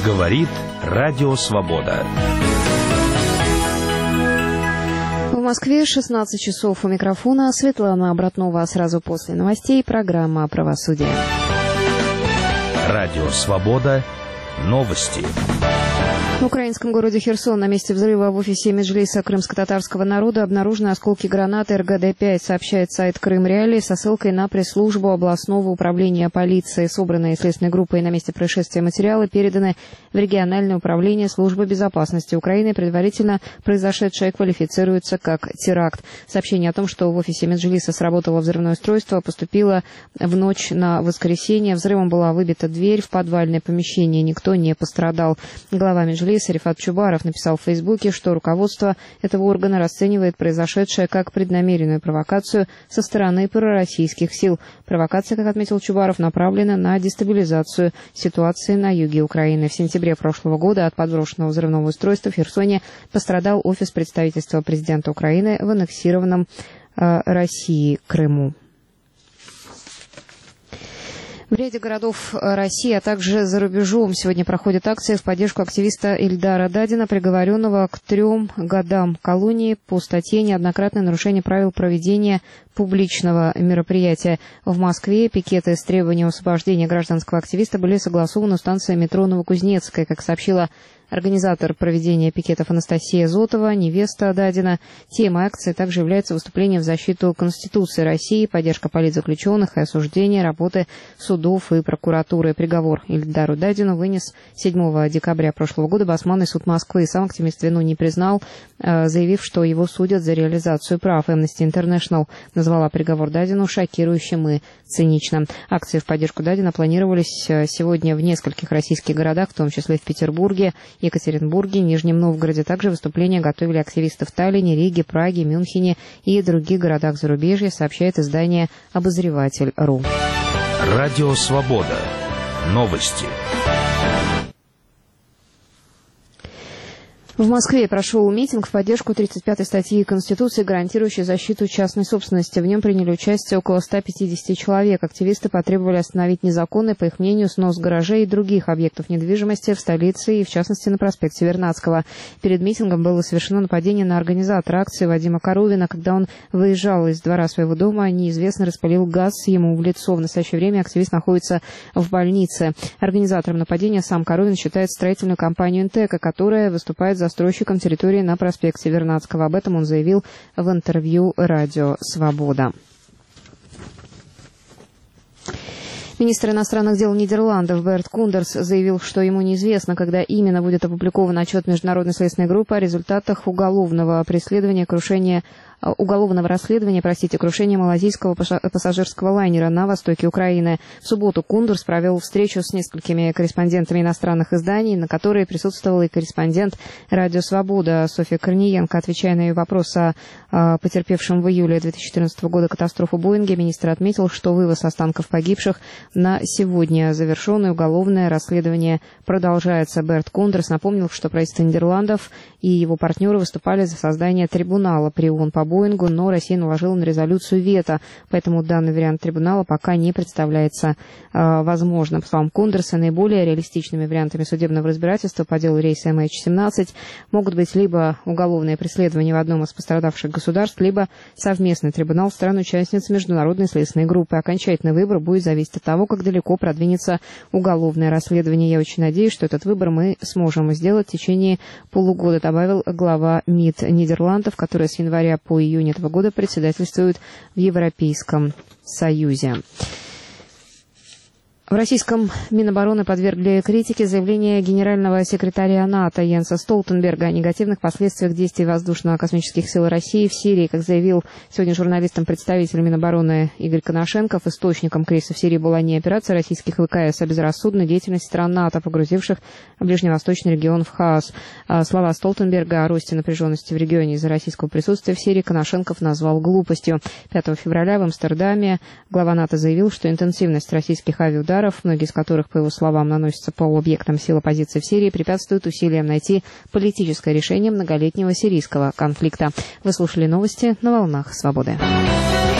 Говорит Радио Свобода. В Москве 16 часов. У микрофона Светлана Братнова. Сразу после новостей программа «Правосудие». Радио Свобода. Новости. В украинском городе Херсон на месте взрыва в офисе Меджлиса крымско-татарского народа обнаружены осколки гранаты РГД-5, сообщает сайт Крым Реалии со ссылкой на пресс-службу областного управления полиции. Собранные следственной группой на месте происшествия материалы переданы в региональное управление службы безопасности Украины. Предварительно произошедшее квалифицируется как теракт. Сообщение о том, что в офисе Меджлиса сработало взрывное устройство, поступило в ночь на воскресенье. Взрывом была выбита дверь в подвальное помещение. Никто не пострадал. Глава Меджлиса Рифат Чубаров написал в Фейсбуке, что руководство этого органа расценивает произошедшее как преднамеренную провокацию со стороны пророссийских сил. Провокация, как отметил Чубаров, направлена на дестабилизацию ситуации на юге Украины. В сентябре прошлого года от подброшенного взрывного устройства в Херсоне пострадал офис представительства президента Украины в аннексированном России Крыму. В ряде городов России, а также за рубежом сегодня проходят акции в поддержку активиста Ильдара Дадина, приговоренного к 3 годам колонии по статье «Неоднократное нарушение правил проведения публичного мероприятия». В Москве пикеты с требованием освобождения гражданского активиста были согласованы у станции метро Новокузнецкая, как сообщила организатор проведения пикетов Анастасия Зотова, невеста Дадина. Темой акции также является выступление в защиту Конституции России, поддержка политзаключенных и осуждение работы судов и прокуратуры. Приговор Ильдару Дадину вынес 7 декабря прошлого года Басманный суд Москвы. Сам активист вину не признал, заявив, что его судят за реализацию прав. Amnesty International назвала приговор Дадину шокирующим и циничным. Акции в поддержку Дадина планировались сегодня в нескольких российских городах, в том числе в Петербурге, Екатеринбурге, Нижнем Новгороде. Также выступления готовили активисты в Таллине, Риге, Праге, Мюнхене и других городах зарубежья, сообщает издание «Обозреватель.ру». Радио Свобода. Новости. В Москве прошел митинг в поддержку 35-й статьи Конституции, гарантирующей защиту частной собственности. В нем приняли участие около 150 человек. Активисты потребовали остановить незаконный, по их мнению, снос гаражей и других объектов недвижимости в столице и, в частности, на проспекте Вернадского. Перед митингом было совершено нападение на организатора акции Вадима Коровина. Когда он выезжал из двора своего дома, неизвестный распылил газ ему в лицо. В настоящее время активист находится в больнице. Организатором нападения сам Коровин считает строительную компанию «Интека», которая выступает застройщиком территории на проспекте Вернадского. Об этом он заявил в интервью «Радио Свобода». Министр иностранных дел Нидерландов Берт Кундерс заявил, что ему неизвестно, когда именно будет опубликован отчет Международной следственной группы о результатах уголовного расследования крушения малазийского пассажирского лайнера на востоке Украины. В субботу Кундерс провел встречу с несколькими корреспондентами иностранных изданий, на которой присутствовал и корреспондент «Радио Свобода» Софья Корниенко. Отвечая на ее вопрос о потерпевшем в июле 2014 года катастрофу Боинге, министр отметил, что вывоз останков погибших на сегодня завершен, и уголовное расследование продолжается. Берт Кундерс напомнил, что правительство Нидерландов и его партнеры выступали за создание трибунала при ООН по Боингу, но Россия наложила на резолюцию вето, поэтому данный вариант трибунала пока не представляется возможным. По словам Кундерса, наиболее реалистичными вариантами судебного разбирательства по делу рейса MH17 могут быть либо уголовное преследование в одном из пострадавших государств, либо совместный трибунал стран-участниц международной следственной группы. Окончательный выбор будет зависеть от того, как далеко продвинется уголовное расследование. Я очень надеюсь, что этот выбор мы сможем сделать в течение полугода, добавил глава МИД Нидерландов, который с января по июнь этого года председательствует в Европейском Союзе. В российском Минобороны подвергли критике заявление генерального секретаря НАТО Йенса Столтенберга о негативных последствиях действий воздушно-космических сил России в Сирии. Как заявил сегодня журналистам представитель Минобороны Игорь Коношенков, источником кризиса в Сирии была не операция российских ВКС, а безрассудная деятельность стран НАТО, погрузивших ближневосточный регион в хаос. Слова Столтенберга о росте напряженности в регионе из-за российского присутствия в Сирии Коношенков назвал глупостью. 5 февраля в Амстердаме глава НАТО заявил, что интенсивность российских авиаударов, многие из которых, по его словам, наносятся по объектам сил оппозиции в Сирии, препятствуют усилиям найти политическое решение многолетнего сирийского конфликта. Вы слушали новости на волнах Свободы.